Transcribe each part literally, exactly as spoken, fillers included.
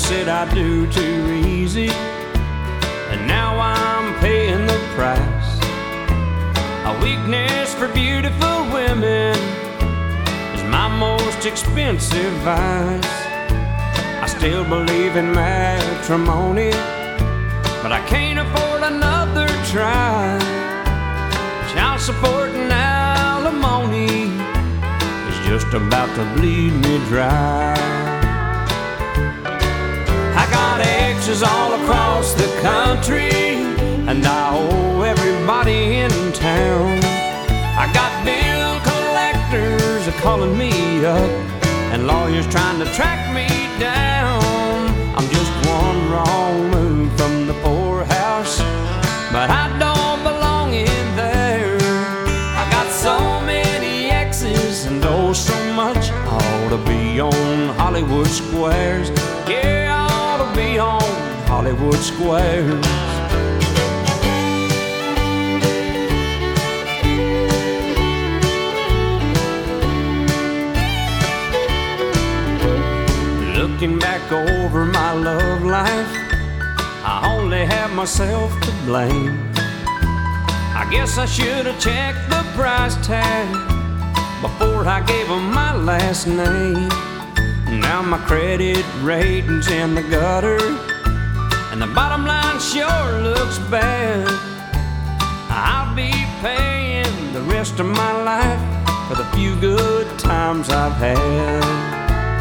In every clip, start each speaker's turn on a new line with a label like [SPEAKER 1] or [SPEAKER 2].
[SPEAKER 1] said I do too easy, and now I'm paying the price. A weakness for beautiful women is my most expensive vice. I still believe in matrimony, but I can't afford another try. Child support and alimony is just about to bleed me dry. I got exes all across the country, and I owe everybody in town. I got bill collectors calling me up, and lawyers trying to track me down. I'm just one wrong move from the poorhouse, but I don't belong in there. I got so many exes and oh so much. I ought to be on Hollywood Squares. Yeah, I ought to be on Hollywood Squares. Looking back over my love life, I only have myself to blame. I guess I should have checked the price tag before I gave them my last name. Now my credit rating's in the gutter, and the bottom line sure looks bad. I'll be paying the rest of my life for the few good times I've had.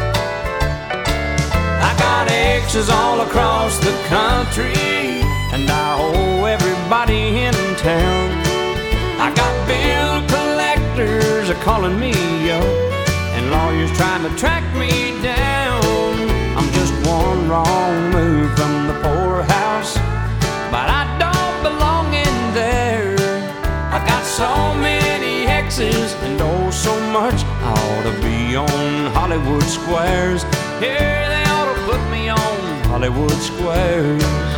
[SPEAKER 1] I got exes all across the country, and I owe everybody in town. I got bill collectors calling me up, and lawyers trying to track me down. I'm just one wrong move from the poorhouse, but I don't belong in there. I got so many exes and oh so much. I ought to be on Hollywood Squares. Here they ought to put me on Hollywood Squares.